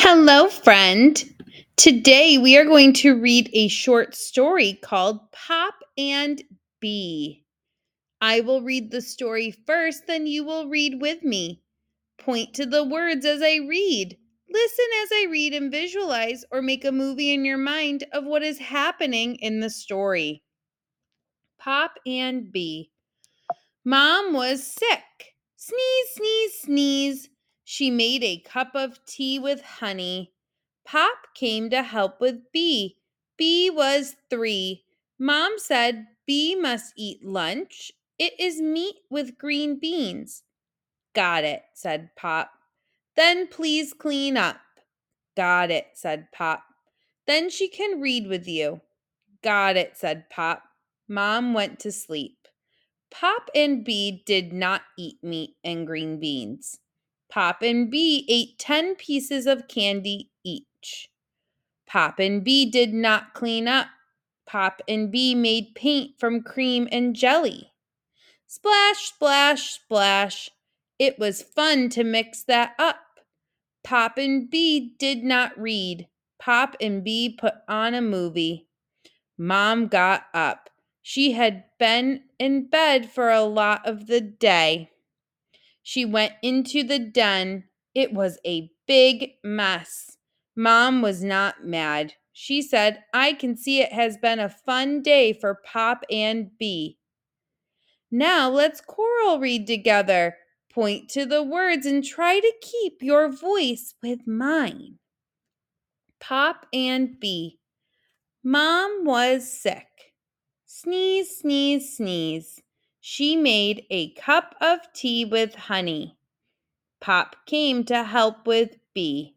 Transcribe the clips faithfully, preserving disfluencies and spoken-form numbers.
Hello, friend. Today we are going to read a short story called Pop and Bee. I will read the story first, then you will read with me. Point to the words as I read. Listen as I read and visualize or make a movie in your mind of what is happening in the story. Pop and Bee. Mom was sick. Sneeze, sneeze, sneeze. She made a cup of tea with honey. Pop came to help with Bee. Bee was three. Mom said Bee must eat lunch. It is meat with green beans. Got it, said Pop. Then please clean up. Got it, said Pop. Then she can read with you. Got it, said Pop. Mom went to sleep. Pop and Bee did not eat meat and green beans. Pop and Bee ate ten pieces of candy each. Pop and Bee did not clean up. Pop and Bee made paint from cream and jelly. Splash, splash, splash. It was fun to mix that up. Pop and Bee did not read. Pop and Bee put on a movie. Mom got up. She had been in bed for a lot of the day. She went into the den. It was a big mess. Mom was not mad. She said, I can see it has been a fun day for Pop and Bee. Now let's choral read together. Point to the words and try to keep your voice with mine. Pop and Bee. Mom was sick. Sneeze, sneeze, sneeze. She made a cup of tea with honey. Pop came to help with Bee.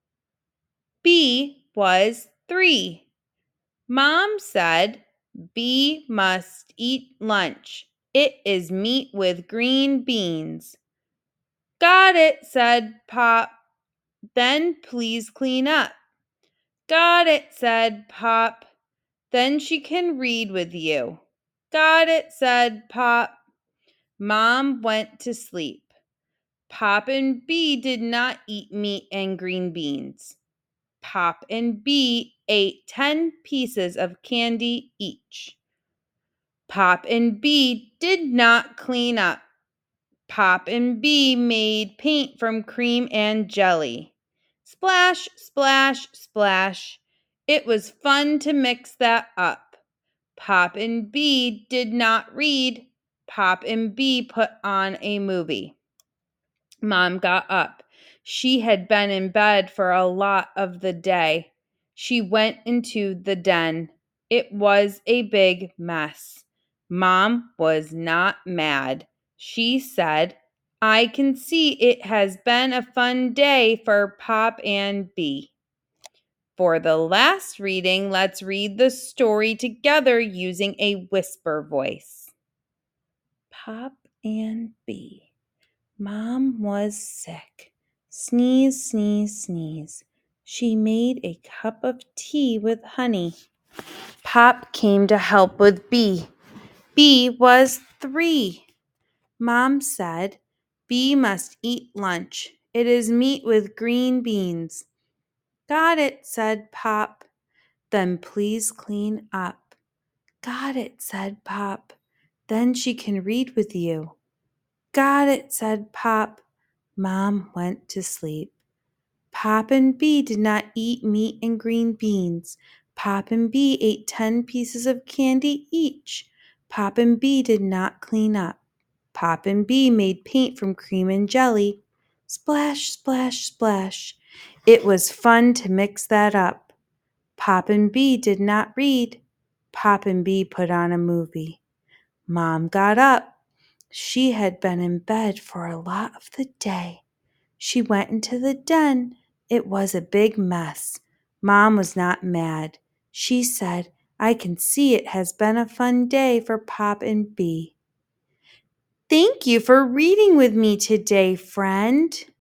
Bee was three. Mom said Bee must eat lunch. It is meat with green beans. Got it, said Pop. Then please clean up. Got it, said Pop. Then she can read with you. Got it, said Pop. Mom went to sleep. Pop and Bee did not eat meat and green beans. Pop and Bee ate ten pieces of candy each. Pop and Bee did not clean up. Pop and Bee made paint from cream and jelly. Splash, splash, splash. It was fun to mix that up. Pop and Bee did not read. Pop and Bee put on a movie. Mom got up. She had been in bed for a lot of the day. She went into the den. It was a big mess. Mom was not mad. She said, I can see it has been a fun day for Pop and Bee. For the last reading, let's read the story together using a whisper voice. Pop and Bee. Mom was sick. Sneeze, sneeze, sneeze. She made a cup of tea with honey. Pop came to help with Bee. Bee was three. Mom said, Bee must eat lunch. It is meat with green beans. Got it, said Pop. Then please clean up. Got it, said Pop. Then she can read with you. Got it, said Pop. Mom went to sleep. Pop and Bee did not eat meat and green beans. Pop and Bee ate ten pieces of candy each. Pop and Bee did not clean up. Pop and Bee made paint from cream and jelly. Splash, splash, splash. It was fun to mix that up. Pop and Bee did not read. Pop and Bee put on a movie. Mom got up. She had been in bed for a lot of the day. She went into the den. It was a big mess. Mom was not mad. She said, I can see it has been a fun day for Pop and Bee. Thank you for reading with me today, friend.